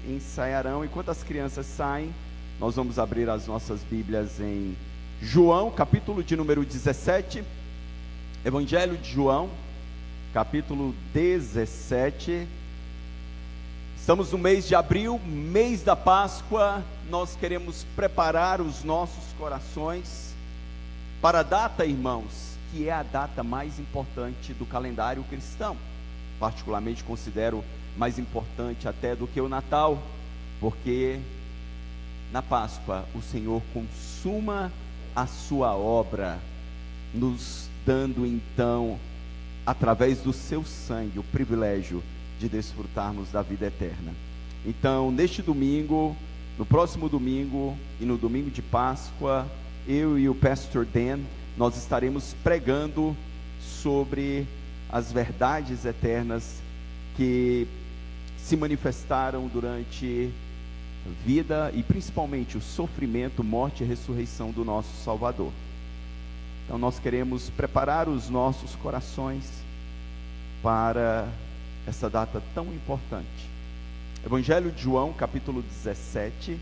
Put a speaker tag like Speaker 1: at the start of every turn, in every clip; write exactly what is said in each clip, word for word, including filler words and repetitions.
Speaker 1: ensaiarão. Enquanto as crianças saem, nós vamos abrir as nossas Bíblias em João, capítulo de número dezessete. Evangelho de João, capítulo dezessete. Estamos no mês de abril, mês da Páscoa. Nós queremos preparar os nossos corações para a data, irmãos, que é a data mais importante do calendário cristão. Particularmente considero mais importante até do que o Natal, porque na Páscoa o Senhor consuma a sua obra, nos dando então, através do seu sangue, o privilégio de desfrutarmos da vida eterna. Então, neste domingo, no próximo domingo e no domingo de Páscoa, eu e o pastor Dan, nós estaremos pregando sobre as verdades eternas que se manifestaram durante a vida e principalmente o sofrimento, morte e ressurreição do nosso Salvador. Então nós queremos preparar os nossos corações para essa data tão importante. Evangelho de João, capítulo dezessete,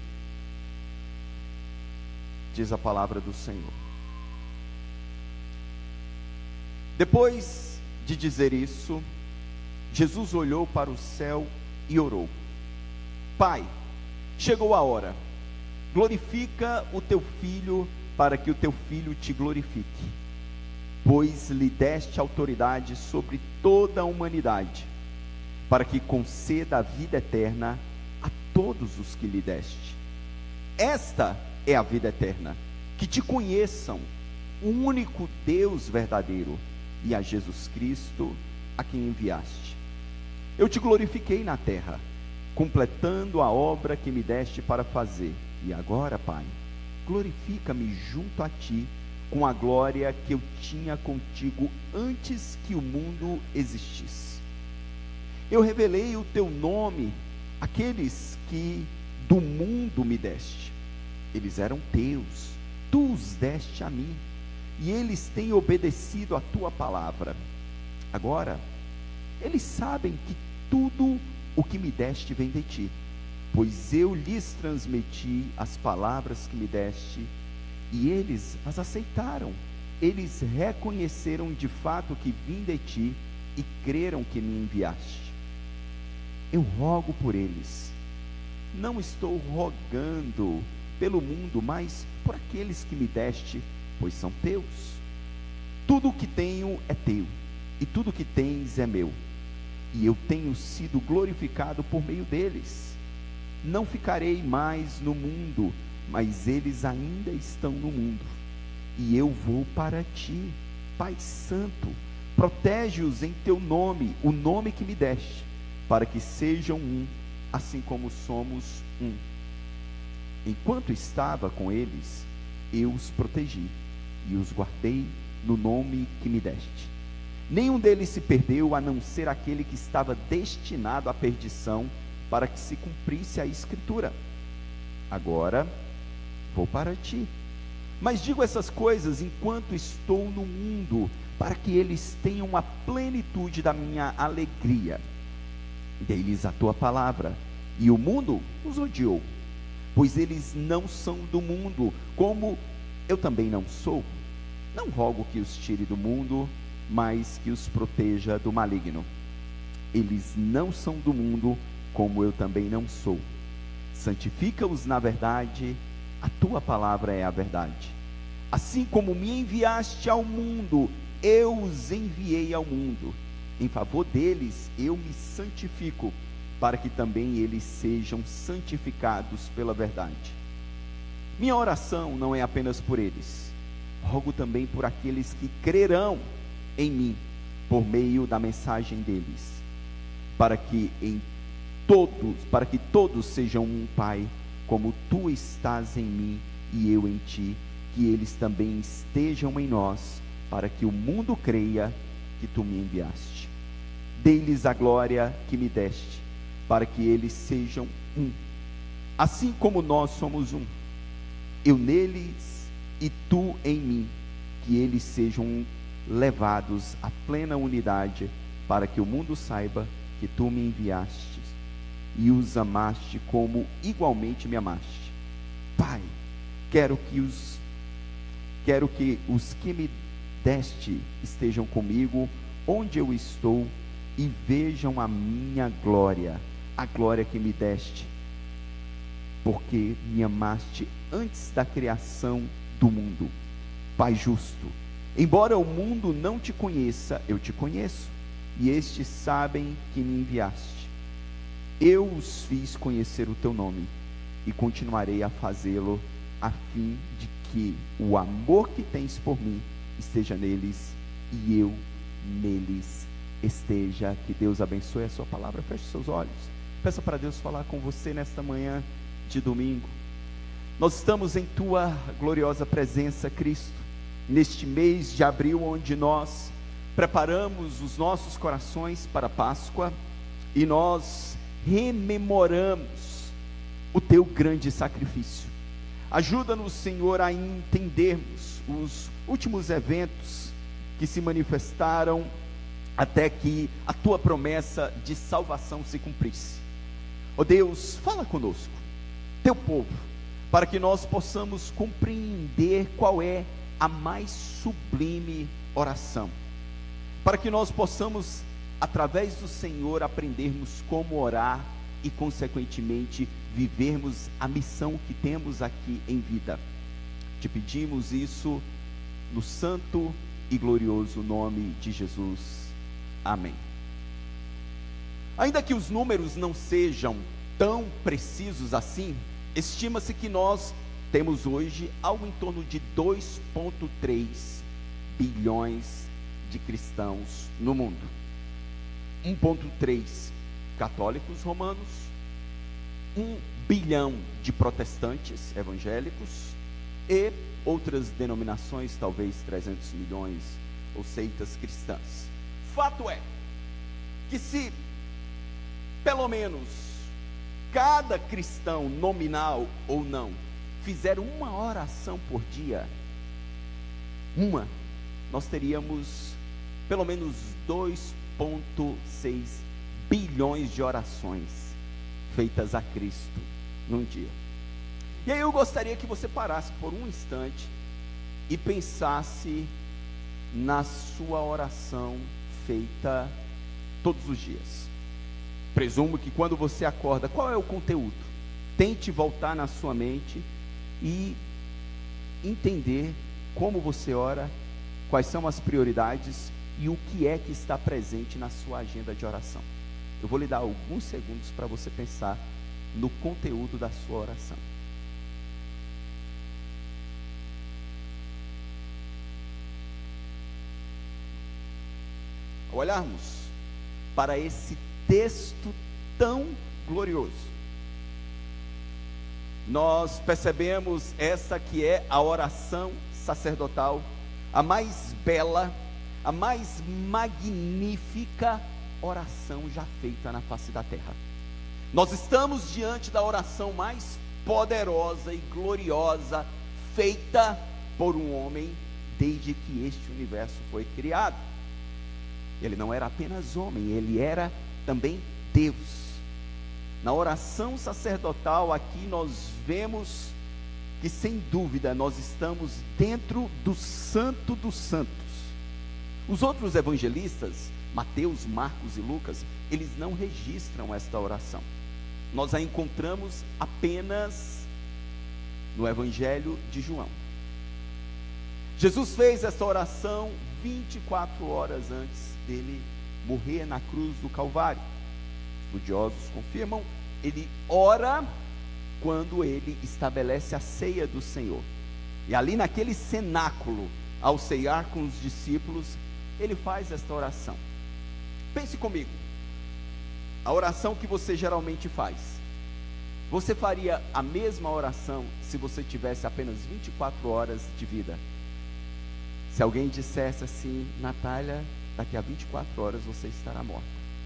Speaker 1: diz a palavra do Senhor. Depois de dizer isso, Jesus olhou para o céu e orou: Pai, chegou a hora, glorifica o teu filho, para que o teu filho te glorifique, pois lhe deste autoridade sobre toda a humanidade, para que conceda a vida eterna a todos os que lhe deste. Esta é a vida eterna, que te conheçam, o único Deus verdadeiro, e a Jesus Cristo, a quem enviaste. Eu te glorifiquei na terra, completando a obra que me deste para fazer. E agora, Pai, glorifica-me junto a ti, com a glória que eu tinha contigo antes que o mundo existisse. Eu revelei o teu nome àqueles que do mundo me deste. Eles eram teus, tu os deste a mim, e eles têm obedecido a tua palavra. Agora, eles sabem que tudo o que me deste vem de ti, pois eu lhes transmiti as palavras que me deste, e eles as aceitaram. Eles reconheceram de fato que vim de ti, e creram que me enviaste. Eu rogo por eles. Não estou rogando pelo mundo, mas por aqueles que me deste, pois são teus. Tudo o que tenho é teu, e tudo o que tens é meu, e eu tenho sido glorificado por meio deles. Não ficarei mais no mundo, mas eles ainda estão no mundo, e eu vou para ti. Pai Santo, protege-os em teu nome, o nome que me deste, para que sejam um, assim como somos um. Enquanto estava com eles, eu os protegi e os guardei no nome que me deste. Nenhum deles se perdeu, a não ser aquele que estava destinado à perdição, para que se cumprisse a Escritura. Agora vou para ti, mas digo essas coisas enquanto estou no mundo, para que eles tenham a plenitude da minha alegria. Dei-lhes a tua palavra, e o mundo os odiou, pois eles não são do mundo, como eu também não sou. Não rogo que os tire do mundo, mas que os proteja do maligno. Eles não são do mundo, como eu também não sou. Santifica-os na verdade, a tua palavra é a verdade. Assim como me enviaste ao mundo, eu os enviei ao mundo. Em favor deles eu me santifico, para que também eles sejam santificados pela verdade. Minha oração não é apenas por eles, rogo também por aqueles que crerão em mim, por meio da mensagem deles, para que em todos, para que todos sejam um, Pai, como tu estás em mim e eu em ti, que eles também estejam em nós, para que o mundo creia que tu me enviaste. Dei-lhes a glória que me deste, para que eles sejam um, assim como nós somos um, eu neles e tu em mim, que eles sejam levados à plena unidade, para que o mundo saiba que tu me enviaste e os amaste como igualmente me amaste. Pai, quero que os quero que os que me deste estejam comigo onde eu estou e vejam a minha glória, a glória que me deste, porque me amaste antes da criação do mundo. Pai justo, embora o mundo não te conheça, eu te conheço, e estes sabem que me enviaste. Eu os fiz conhecer o teu nome, e continuarei a fazê-lo, a fim de que o amor que tens por mim esteja neles, e eu neles esteja. Que Deus abençoe a sua palavra. Feche seus olhos, peça para Deus falar com você nesta manhã de domingo. Nós estamos em tua gloriosa presença, Cristo, neste mês de abril, onde nós preparamos os nossos corações para a Páscoa, e nós rememoramos o teu grande sacrifício. Ajuda-nos, Senhor, a entendermos os últimos eventos que se manifestaram até que a tua promessa de salvação se cumprisse. Ó Deus, fala conosco, teu povo, para que nós possamos compreender qual é a mais sublime oração, para que nós possamos, através do Senhor, aprendermos como orar e consequentemente vivermos a missão que temos aqui em vida. Te pedimos isso no santo e glorioso nome de Jesus. Amém. Ainda que os números não sejam tão precisos assim, estima-se que nós temos hoje algo em torno de dois vírgula três bilhões de cristãos no mundo. um vírgula três católicos romanos, um bilhão de protestantes evangélicos e outras denominações, talvez trezentos milhões, ou seitas cristãs. Fato é que se pelo menos cada cristão, nominal ou não, fizer uma oração por dia, uma, nós teríamos pelo menos dois vírgula seis bilhões de orações feitas a Cristo num dia. E aí eu gostaria que você parasse por um instante e pensasse na sua oração feita todos os dias. Presumo que quando você acorda, qual é o conteúdo? Tente voltar na sua mente e entender como você ora, quais são as prioridades e o que é que está presente na sua agenda de oração. Eu vou lhe dar alguns segundos para você pensar no conteúdo da sua oração. Ao olharmos para esse texto tão glorioso, nós percebemos essa que é a oração sacerdotal, a mais bela, a mais magnífica oração já feita na face da terra. Nós estamos diante da oração mais poderosa e gloriosa feita por um homem desde que este universo foi criado. Ele não era apenas homem, ele era também Deus. Na oração sacerdotal aqui nós vemos que, sem dúvida, nós estamos dentro do Santo dos Santos. Os outros evangelistas, Mateus, Marcos e Lucas, eles não registram esta oração. Nós a encontramos apenas no Evangelho de João. Jesus fez esta oração vinte e quatro horas antes dele morrer na cruz do Calvário. Estudiosos confirmam, ele ora quando ele estabelece a ceia do Senhor. E ali naquele cenáculo, ao ceiar com os discípulos, ele faz esta oração. Pense comigo, a oração que você geralmente faz, você faria a mesma oração se você tivesse apenas vinte e quatro horas de vida? Se alguém dissesse assim: Natália, daqui a vinte e quatro horas você estará morta.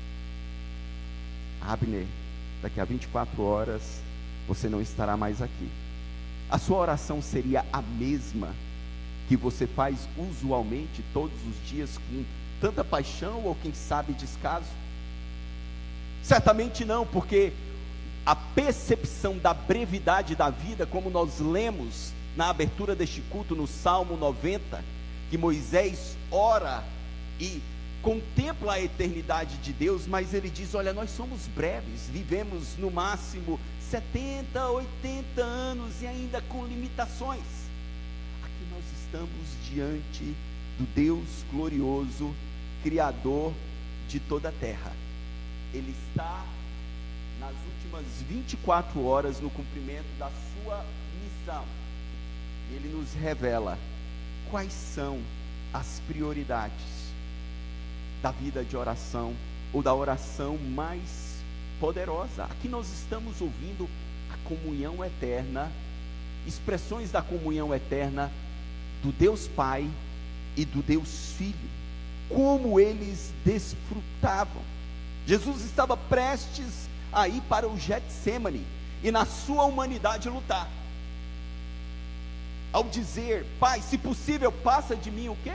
Speaker 1: Abner, daqui a vinte e quatro horas você não estará mais aqui. A sua oração seria a mesma que você faz usualmente todos os dias com tanta paixão ou quem sabe descaso? Certamente não, porque a percepção da brevidade da vida, como nós lemos na abertura deste culto no Salmo noventa, que Moisés ora e contempla a eternidade de Deus, mas ele diz: olha, nós somos breves, vivemos no máximo setenta, oitenta anos e ainda com limitações. Aqui nós estamos diante do Deus glorioso, Criador de toda a terra. Ele está nas últimas vinte e quatro horas no cumprimento da sua missão. E ele nos revela quais são as prioridades da vida de oração, ou da oração mais poderosa. Aqui nós estamos ouvindo a comunhão eterna, expressões da comunhão eterna do Deus Pai e do Deus Filho, como eles desfrutavam. Jesus estava prestes a ir para o Getsêmani e na sua humanidade lutar, ao dizer: Pai, se possível, passa de mim o quê?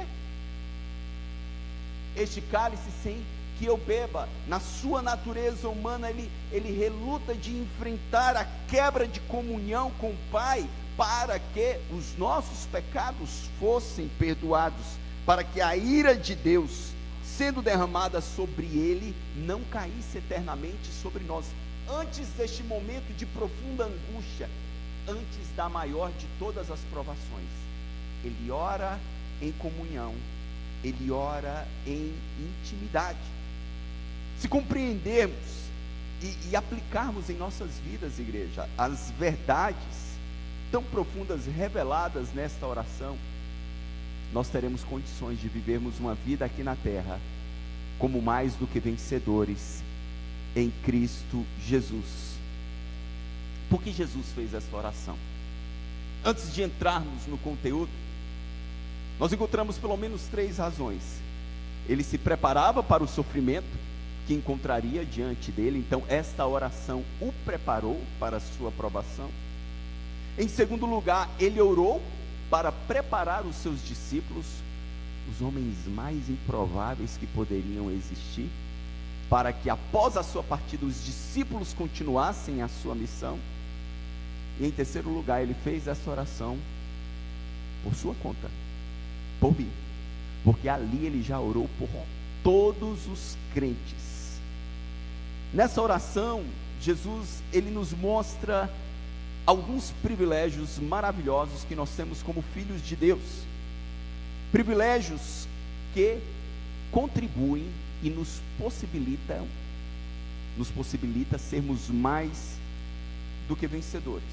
Speaker 1: Este cálice sem que eu beba. Na sua natureza humana, ele, ele reluta de enfrentar a quebra de comunhão com o Pai, para que os nossos pecados fossem perdoados, para que a ira de Deus, sendo derramada sobre ele, não caísse eternamente sobre nós. Antes deste momento de profunda angústia, antes da maior de todas as provações, ele ora em comunhão, ele ora em intimidade. Se compreendermos e, e aplicarmos em nossas vidas, igreja, as verdades tão profundas reveladas nesta oração, nós teremos condições de vivermos uma vida aqui na terra como mais do que vencedores em Cristo Jesus. Por que Jesus fez essa oração? Antes de entrarmos no conteúdo, nós encontramos pelo menos três razões. Ele se preparava para o sofrimento que encontraria diante dele, então esta oração o preparou para a sua aprovação. Em segundo lugar, ele orou para preparar os seus discípulos, os homens mais improváveis que poderiam existir, para que após a sua partida os discípulos continuassem a sua missão. E em terceiro lugar, ele fez essa oração por sua conta, por mim, porque ali ele já orou por todos os crentes. Nessa oração, Jesus, ele nos mostra alguns privilégios maravilhosos que nós temos como filhos de Deus, privilégios que contribuem e nos possibilitam, nos possibilita sermos mais do que vencedores.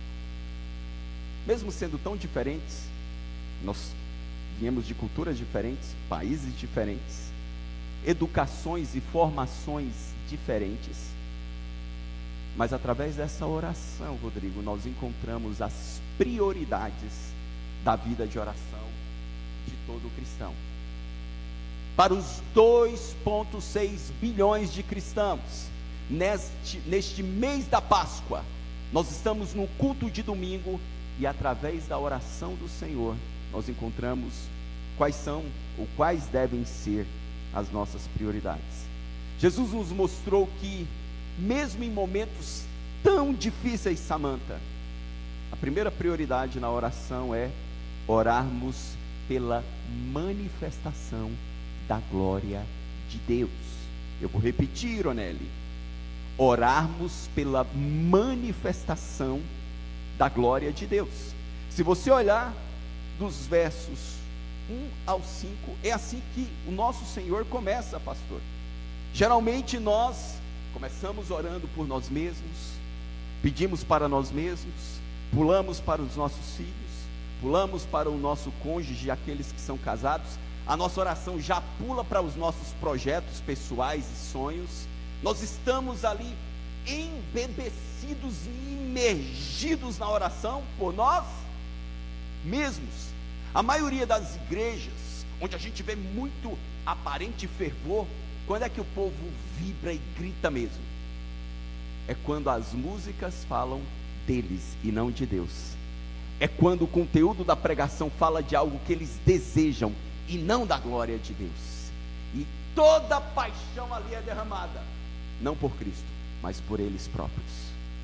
Speaker 1: Mesmo sendo tão diferentes, nós viemos de culturas diferentes, países diferentes, educações e formações diferentes, mas através dessa oração, Rodrigo, nós encontramos as prioridades da vida de oração de todo cristão. Para os dois vírgula seis bilhões de cristãos, neste, neste mês da Páscoa, nós estamos no culto de domingo, e através da oração do Senhor, nós encontramos quais são ou quais devem ser as nossas prioridades. Jesus nos mostrou que, mesmo em momentos tão difíceis, Samanta, a primeira prioridade na oração é orarmos pela manifestação da glória de Deus. Eu vou repetir, Onelli: orarmos pela manifestação da glória de Deus. Se você olhar dos versos um ao cinco, é assim que o nosso Senhor começa, pastor. Geralmente nós começamos orando por nós mesmos, pedimos para nós mesmos, pulamos para os nossos filhos, pulamos para o nosso cônjuge, aqueles que são casados, a nossa oração já pula para os nossos projetos pessoais e sonhos. Nós estamos ali embebecidos e imergidos na oração por nós mesmos. A maioria das igrejas, onde a gente vê muito aparente fervor, quando é que o povo vibra e grita mesmo? É quando as músicas falam deles e não de Deus. É quando o conteúdo da pregação fala de algo que eles desejam e não da glória de Deus. E toda paixão ali é derramada, não por Cristo, mas por eles próprios.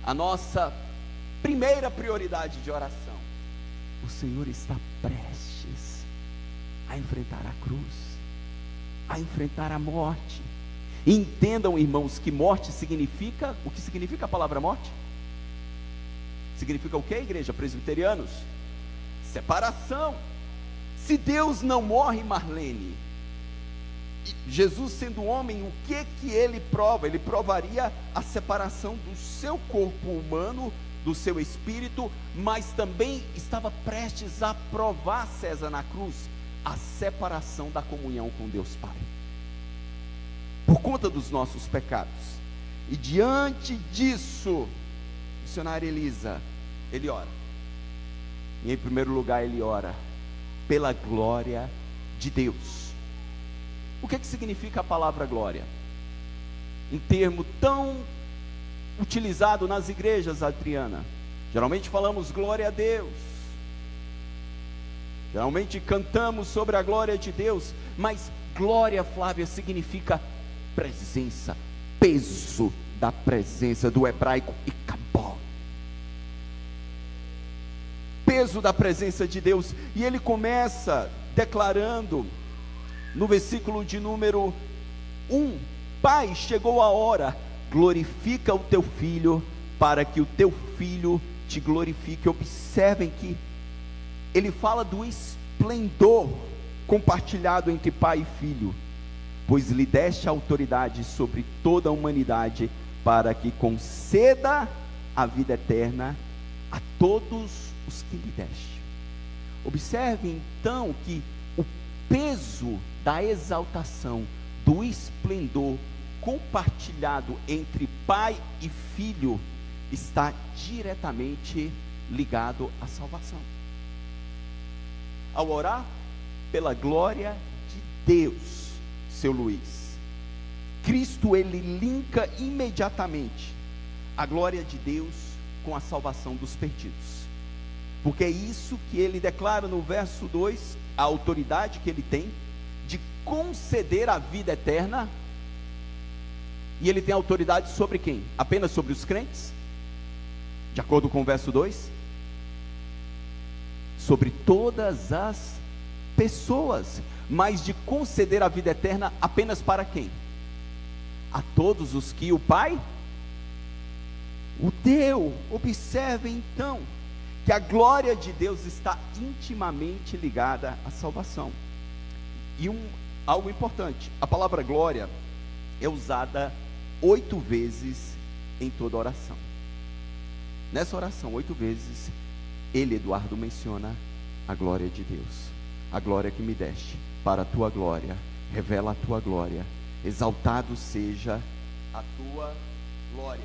Speaker 1: a nossa primeira prioridade de oração. O Senhor está prestes a enfrentar a cruz, a enfrentar a morte. Entendam, irmãos, que morte significa, o que significa a palavra morte? Significa o que, igreja? Presbiterianos? Separação. Se Deus não morre, Marlene, Jesus sendo homem, o que que ele prova? Ele provaria a separação do seu corpo humano, do seu espírito, mas também estava prestes a provar, César, na cruz, a separação da comunhão com Deus Pai, por conta dos nossos pecados. E diante disso, missionária Elisa, ele ora, e em primeiro lugar ele ora pela glória de Deus. O que que significa a palavra glória? Um termo tão utilizado nas igrejas, Adriana. Geralmente falamos glória a Deus, geralmente cantamos sobre a glória de Deus, mas glória, Flávia, significa presença, peso da presença, do hebraico ikabod, peso da presença de Deus. E ele começa declarando no versículo de número um: Pai, chegou a hora, glorifica o teu filho, para que o teu filho te glorifique. Observem que ele fala do esplendor compartilhado entre pai e filho, pois lhe deste autoridade sobre toda a humanidade, para que conceda a vida eterna a todos os que lhe deste. Observe então que o peso da exaltação, do esplendor compartilhado entre pai e filho, está diretamente ligado à salvação. Ao orar pela glória de Deus, seu Luiz, Cristo ele linka imediatamente a glória de Deus com a salvação dos perdidos, porque é isso que ele declara no verso dois, a autoridade que ele tem de conceder a vida eterna. E ele tem autoridade sobre quem? Apenas sobre os crentes? De acordo com o verso dois? Sobre todas as pessoas, mas de conceder a vida eterna apenas para quem? A todos os que o Pai o deu. Observem então que a glória de Deus está intimamente ligada à salvação. E um, algo importante, a palavra glória é usada oito vezes em toda oração. Nessa oração, oito vezes, ele, Eduardo, menciona a glória de Deus. A glória que me deste, para a tua glória, revela a tua glória, exaltado seja a tua glória.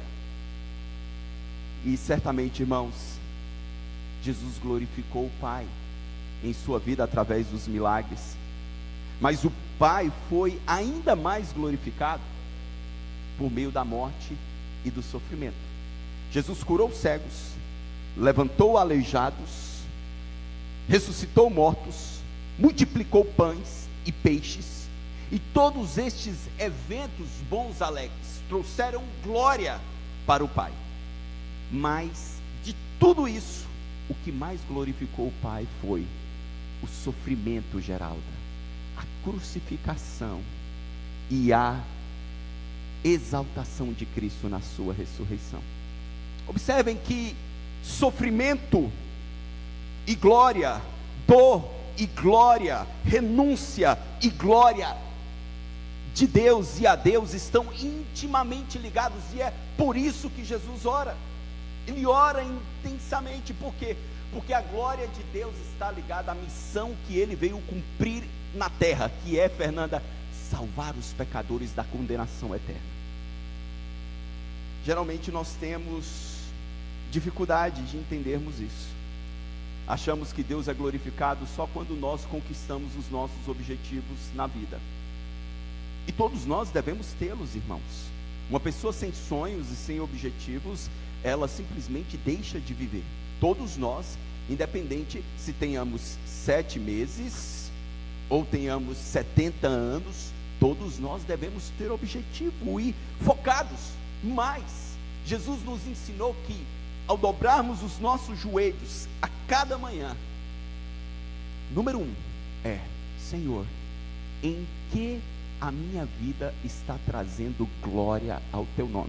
Speaker 1: E certamente, irmãos, Jesus glorificou o Pai em sua vida através dos milagres, mas o Pai foi ainda mais glorificado por meio da morte e do sofrimento. Jesus curou cegos, levantou aleijados, ressuscitou mortos, multiplicou pães e peixes, e todos estes eventos bons, alegres, trouxeram glória para o Pai. Mas de tudo isso, o que mais glorificou o Pai foi o sofrimento, Geralda, a crucificação e a exaltação de Cristo na sua ressurreição. Observem que sofrimento e glória, dor e glória, renúncia e glória de Deus e a Deus estão intimamente ligados, e é por isso que Jesus ora. Ele ora intensamente. Por quê? Porque a glória de Deus está ligada à missão que ele veio cumprir na terra, que é, Fernanda, salvar os pecadores da condenação eterna. Geralmente nós temos dificuldade de entendermos isso. Achamos que Deus é glorificado só quando nós conquistamos os nossos objetivos na vida. E todos nós devemos tê-los, irmãos. Uma pessoa sem sonhos e sem objetivos, ela simplesmente deixa de viver. Todos nós, independente se tenhamos sete meses ou tenhamos setenta anos, todos nós devemos ter objetivo e focados. Mas Jesus nos ensinou que, ao dobrarmos os nossos joelhos a cada manhã, número um é: Senhor, em que a minha vida está trazendo glória ao teu nome?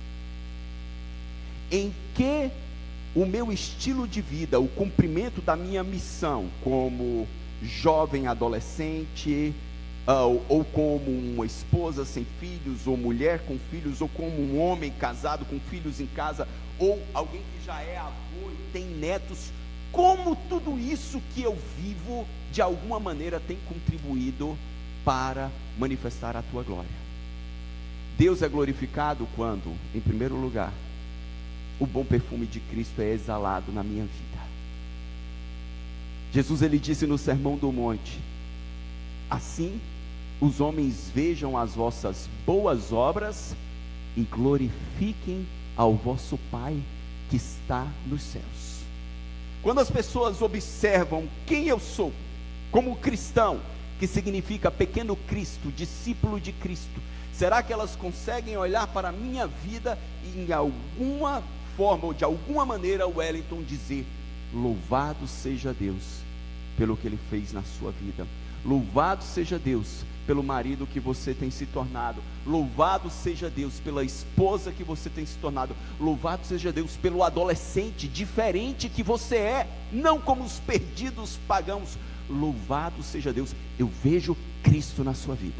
Speaker 1: Em que o meu estilo de vida, o cumprimento da minha missão como jovem adolescente, ou, ou como uma esposa sem filhos, ou mulher com filhos, ou como um homem casado com filhos em casa, ou alguém que já é avô e tem netos, como tudo isso que eu vivo, de alguma maneira tem contribuído para manifestar a tua glória. Deus é glorificado quando, em primeiro lugar, o bom perfume de Cristo é exalado na minha vida. Jesus, ele disse no Sermão do Monte: assim os homens vejam as vossas boas obras e glorifiquem ao vosso Pai que está nos céus. Quando as pessoas observam quem eu sou como cristão, que significa pequeno Cristo, discípulo de Cristo, será que elas conseguem olhar para a minha vida e em alguma forma ou de alguma maneira, o Wellington, dizer: louvado seja Deus pelo que Ele fez na sua vida, louvado seja Deus pelo marido que você tem se tornado, louvado seja Deus pela esposa que você tem se tornado, louvado seja Deus pelo adolescente diferente que você é, não como os perdidos pagãos. Louvado seja Deus, eu vejo Cristo na sua vida.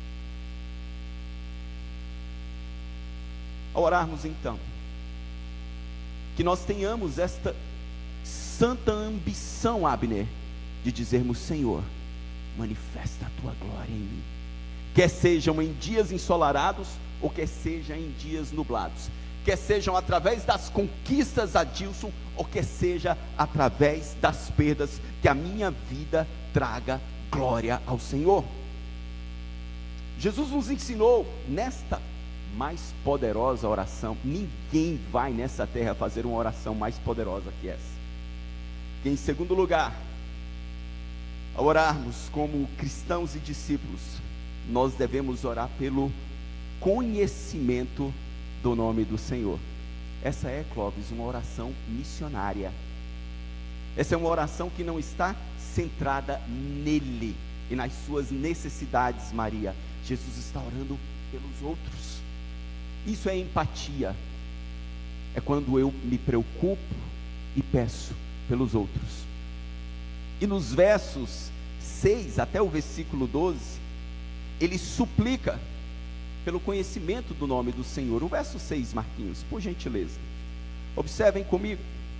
Speaker 1: Ao orarmos então, que nós tenhamos esta santa ambição, Abner, de dizermos: Senhor, manifesta a tua glória em mim, quer sejam em dias ensolarados, ou quer seja em dias nublados, quer sejam através das conquistas, Adilson, ou quer seja através das perdas, que a minha vida traga glória ao Senhor. Jesus nos ensinou nesta mais poderosa oração. Ninguém vai nessa terra fazer uma oração mais poderosa que essa. Que em segundo lugar, ao orarmos como cristãos e discípulos, nós devemos orar pelo conhecimento do nome do Senhor. Essa é, Clóvis, uma oração missionária. Essa é uma oração que não está centrada nele e nas suas necessidades, Maria. Jesus está orando pelos outros. Isso é empatia. É quando eu me preocupo e peço pelos outros. E nos versos seis até o versículo doze, ele suplica pelo conhecimento do nome do Senhor. O verso seis, Marquinhos, por gentileza, observem comigo.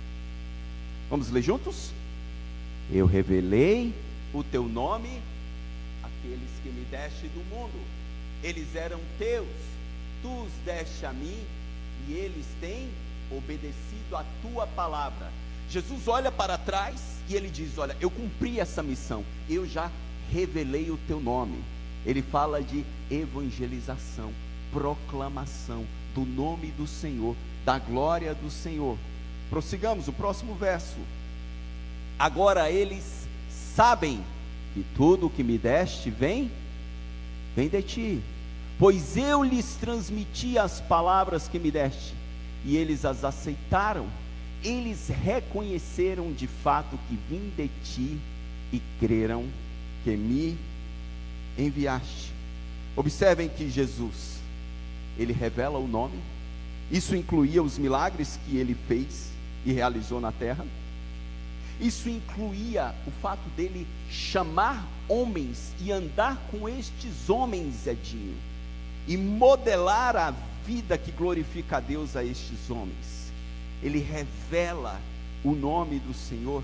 Speaker 1: Vamos ler juntos? Eu revelei o teu nome àqueles que me deste do mundo. Eles eram teus, tu os deste a mim, e eles têm obedecido a tua palavra. Jesus olha para trás e ele diz: olha, eu cumpri essa missão, eu já revelei o teu nome. Ele fala de evangelização, proclamação do nome do Senhor, da glória do Senhor. Prossigamos, o próximo verso. Agora eles sabem que tudo o que me deste vem, vem de ti, pois eu lhes transmiti as palavras que me deste, e eles as aceitaram. Eles reconheceram de fato que vim de ti e creram que me enviaste. Observem que Jesus, ele revela o nome. Isso incluía os milagres que ele fez e realizou na terra. Isso incluía o fato dele chamar homens e andar com estes homens, Edinho, e modelar a vida que glorifica a Deus a estes homens. Ele revela o nome do Senhor.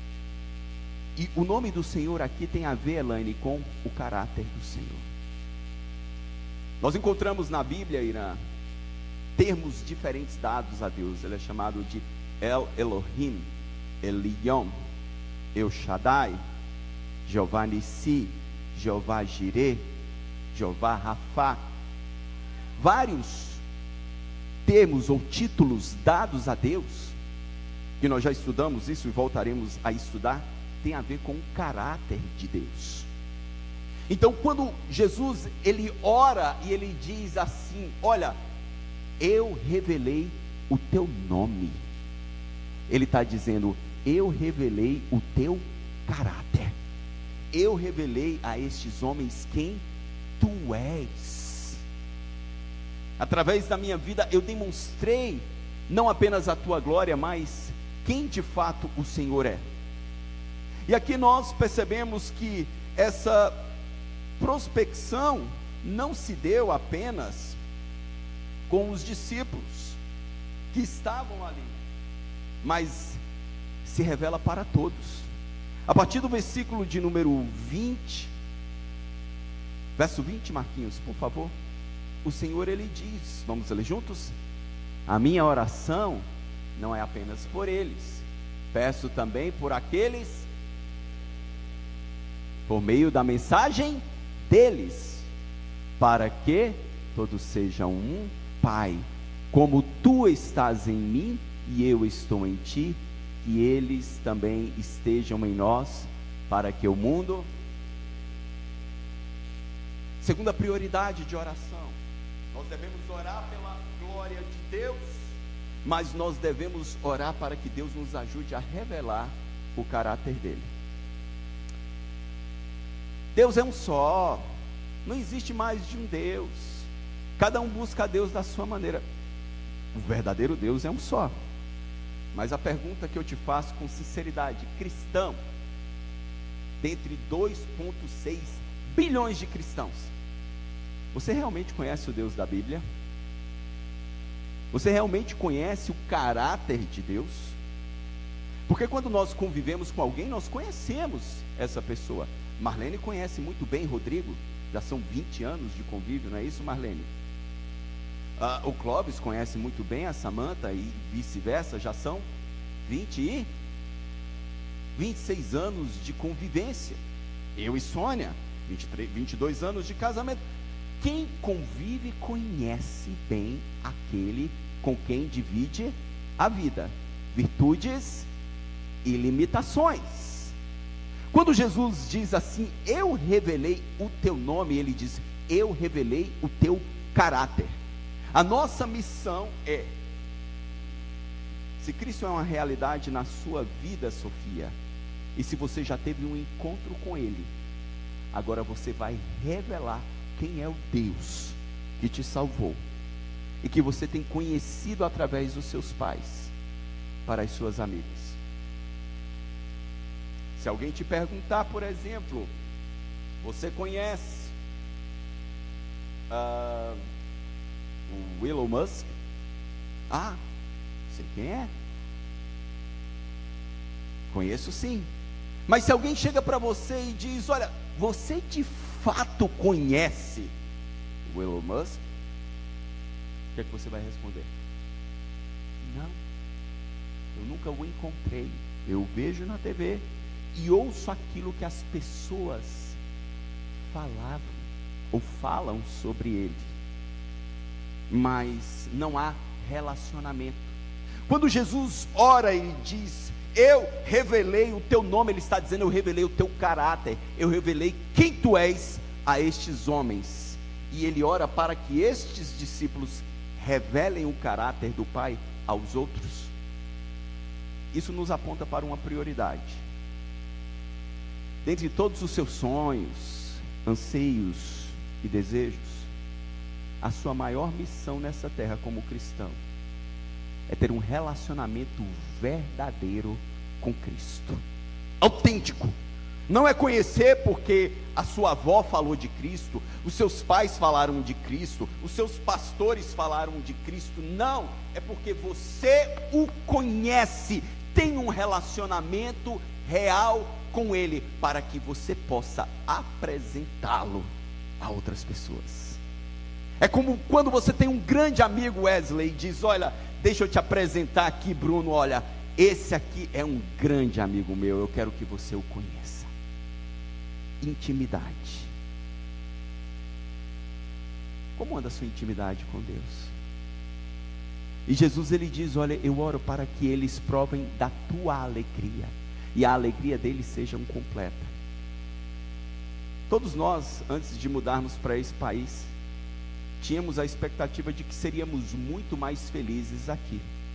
Speaker 1: E o nome do Senhor aqui tem a ver, Elaine, com o caráter do Senhor. Nós encontramos na Bíblia, Irã, termos diferentes dados a Deus. Ele é chamado de El Elohim, Elion, El Shaddai, Jeová Nissi, Jeová Jireh, Jeová Rafá. Vários termos ou títulos dados a Deus, que nós já estudamos isso e voltaremos a estudar, tem a ver com o caráter de Deus. Então, quando Jesus, ele ora e ele diz assim: olha, eu revelei o teu nome. Ele está dizendo: eu revelei o teu caráter. Eu revelei a estes homens quem tu és. Através da minha vida eu demonstrei não apenas a tua glória, mas quem de fato o Senhor é. E aqui nós percebemos que essa prospecção não se deu apenas com os discípulos que estavam ali, mas se revela para todos. A partir do versículo de número vinte, verso vinte, Marquinhos, por favor. O Senhor, Ele diz, vamos ler juntos? A minha oração não é apenas por eles, peço também por aqueles, por meio da mensagem deles, para que todos sejam um, Pai, como tu estás em mim e eu estou em ti, que eles também estejam em nós, para que o mundo... Segunda prioridade de oração, nós devemos orar pela glória de Deus, mas nós devemos orar para que Deus nos ajude a revelar o caráter dele. Deus é um só, não existe mais de um Deus, cada um busca a Deus da sua maneira. O verdadeiro Deus é um só. Mas a pergunta que eu te faço com sinceridade: cristão, dentre dois vírgula seis bilhões de cristãos, você realmente conhece o Deus da Bíblia? Você realmente conhece o caráter de Deus? Porque quando nós convivemos com alguém, nós conhecemos essa pessoa. Marlene conhece muito bem Rodrigo, já são vinte anos de convívio, não é isso, Marlene? Ah, o Clóvis conhece muito bem a Samanta e vice-versa, já são vinte e vinte e seis anos de convivência. Eu e Sônia, vinte e três, vinte e dois anos de casamento. Quem convive conhece bem aquele com quem divide a vida, virtudes e limitações. Quando Jesus diz assim: eu revelei o teu nome, ele diz: eu revelei o teu caráter. A nossa missão é, se Cristo é uma realidade na sua vida, Sofia, e se você já teve um encontro com Ele, agora você vai revelar quem é o Deus que te salvou e que você tem conhecido através dos seus pais para as suas amigas. Se alguém te perguntar, por exemplo, você conhece uh, o Elon Musk? Ah, sei quem é. Conheço sim. Mas se alguém chega para você e diz: olha, você de fato conhece o Elon Musk? O que é que você vai responder? Não, eu nunca o encontrei. Eu vejo na T V e ouço aquilo que as pessoas falavam ou falam sobre ele, mas não há relacionamento. Quando Jesus ora e diz: eu revelei o teu nome, ele está dizendo: eu revelei o teu caráter, eu revelei quem tu és a estes homens. E ele ora para que estes discípulos revelem o caráter do Pai aos outros. Isso nos aponta para uma prioridade. Dentre todos os seus sonhos, anseios e desejos, a sua maior missão nessa terra como cristão é ter um relacionamento verdadeiro com Cristo, autêntico. Não é conhecer porque a sua avó falou de Cristo, os seus pais falaram de Cristo, os seus pastores falaram de Cristo. Não, é porque você o conhece, tem um relacionamento real com Ele, para que você possa apresentá-lo a outras pessoas. É como quando você tem um grande amigo, Wesley, e diz: olha, deixa eu te apresentar aqui, Bruno, olha, esse aqui é um grande amigo meu, eu quero que você o conheça. Intimidade. Como anda a sua intimidade com Deus? E Jesus, ele diz: olha, eu oro para que eles provem da tua alegria, e a alegria deles seja completa. Todos nós, antes de mudarmos para esse país, tínhamos a expectativa de que seríamos muito mais felizes aqui.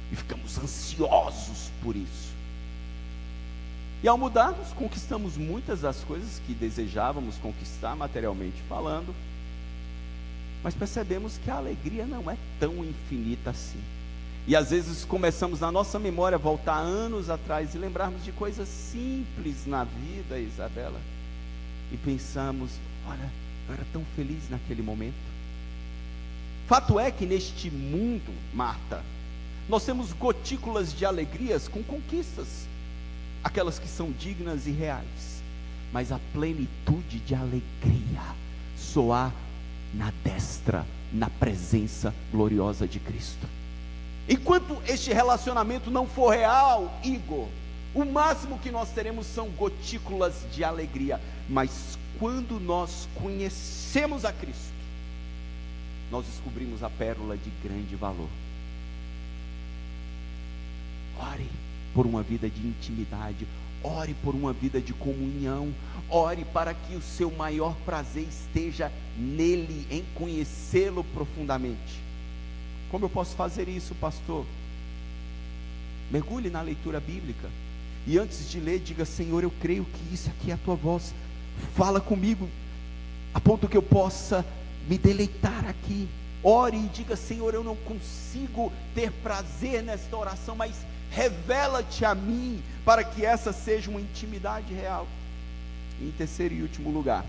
Speaker 1: e ficamos ansiosos por isso. E ao mudarmos, conquistamos muitas das coisas que desejávamos conquistar materialmente falando, mas percebemos que a alegria não é tão infinita assim. E às vezes começamos na nossa memória a voltar anos atrás e lembrarmos de coisas simples na vida, Isabela, e pensamos: olha, eu era tão feliz naquele momento. Fato é que neste mundo, Marta, nós temos gotículas de alegrias com conquistas, aquelas que são dignas e reais, mas a plenitude de alegria só há na destra, na presença gloriosa de Cristo. Enquanto este relacionamento não for real, Igor, o máximo que nós teremos são gotículas de alegria. Mas quando nós conhecemos a Cristo, nós descobrimos a pérola de grande valor. Ore por uma vida de intimidade, ore por uma vida de comunhão, ore para que o seu maior prazer esteja nele, em conhecê-lo profundamente. Como eu posso fazer isso, pastor? Mergulhe na leitura bíblica, e antes de ler, diga: Senhor, eu creio que isso aqui é a tua voz, fala comigo, a ponto que eu possa me deleitar aqui. Ore e diga: Senhor, eu não consigo ter prazer nesta oração, mas revela-te a mim, para que essa seja uma intimidade real. E em terceiro e último lugar,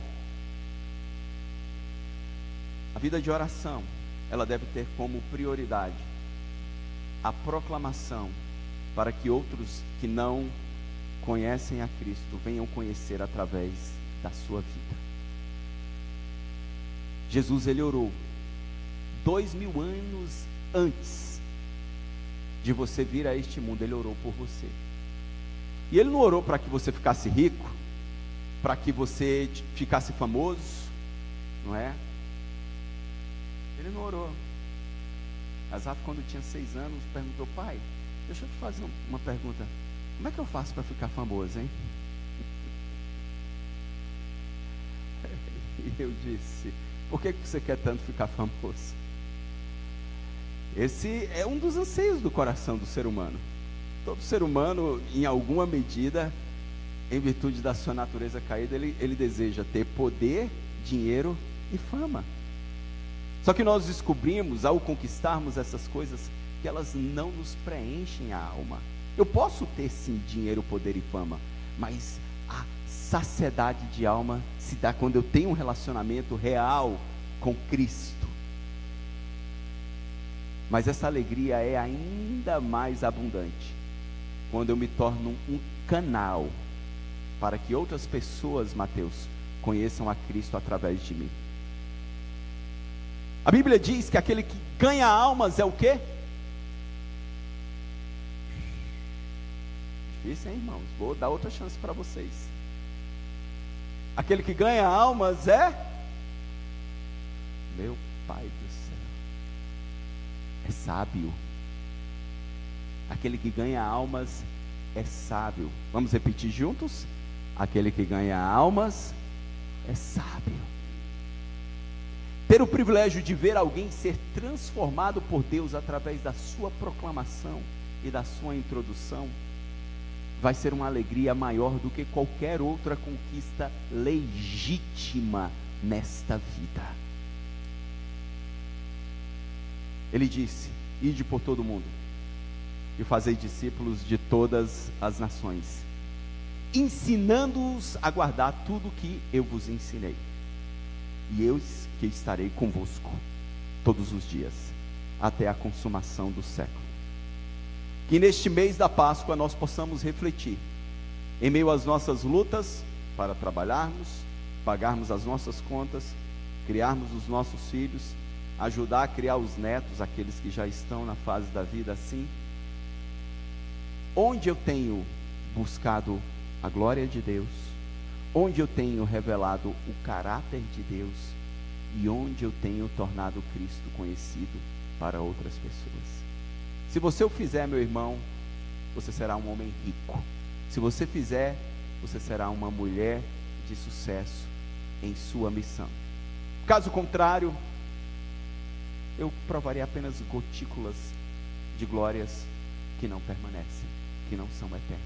Speaker 1: a vida de oração, ela deve ter como prioridade a proclamação, para que outros que não conhecem a Cristo venham conhecer através da sua vida. Jesus, ele orou dois mil anos antes de você vir a este mundo. Ele orou por você, e ele não orou para que você ficasse rico, para que você ficasse famoso, não é? Ele não orou. Asaf, quando tinha seis anos, perguntou: pai, deixa eu te fazer uma pergunta, como é que eu faço para ficar famoso, hein? E eu disse: por que você quer tanto ficar famoso? Esse é um dos anseios do coração do ser humano. Todo ser humano, em alguma medida, em virtude da sua natureza caída, ele, ele deseja ter poder, dinheiro e fama. Só que nós descobrimos, ao conquistarmos essas coisas, que elas não nos preenchem a alma. Eu posso ter sim dinheiro, poder e fama, mas a saciedade de alma se dá quando eu tenho um relacionamento real com Cristo. Mas essa alegria é ainda mais abundante quando eu me torno um canal para que outras pessoas, Mateus, conheçam a Cristo através de mim. A Bíblia diz que aquele que ganha almas é o quê? Difícil, hein, irmãos? Vou dar outra chance para vocês. Aquele que ganha almas é meu Pai do céu. É sábio. Aquele que ganha almas é sábio. Vamos repetir juntos? Aquele que ganha almas é sábio. Ter o privilégio de ver alguém ser transformado por Deus através da sua proclamação e da sua introdução vai ser uma alegria maior do que qualquer outra conquista legítima nesta vida. Ele disse: ide por todo o mundo e fazei discípulos de todas as nações, ensinando-os a guardar tudo o que eu vos ensinei, e eu que estarei convosco todos os dias, até a consumação do século. Que neste mês da Páscoa nós possamos refletir, em meio às nossas lutas, para trabalharmos, pagarmos as nossas contas, criarmos os nossos filhos, ajudar a criar os netos, aqueles que já estão na fase da vida assim. Onde eu tenho buscado a glória de Deus, onde eu tenho revelado o caráter de Deus, e onde eu tenho tornado Cristo conhecido para outras pessoas. Se você o fizer, meu irmão, você será um homem rico. Se você fizer, você será uma mulher de sucesso em sua missão. Caso contrário, eu provarei apenas gotículas de glórias que não permanecem, que não são eternos.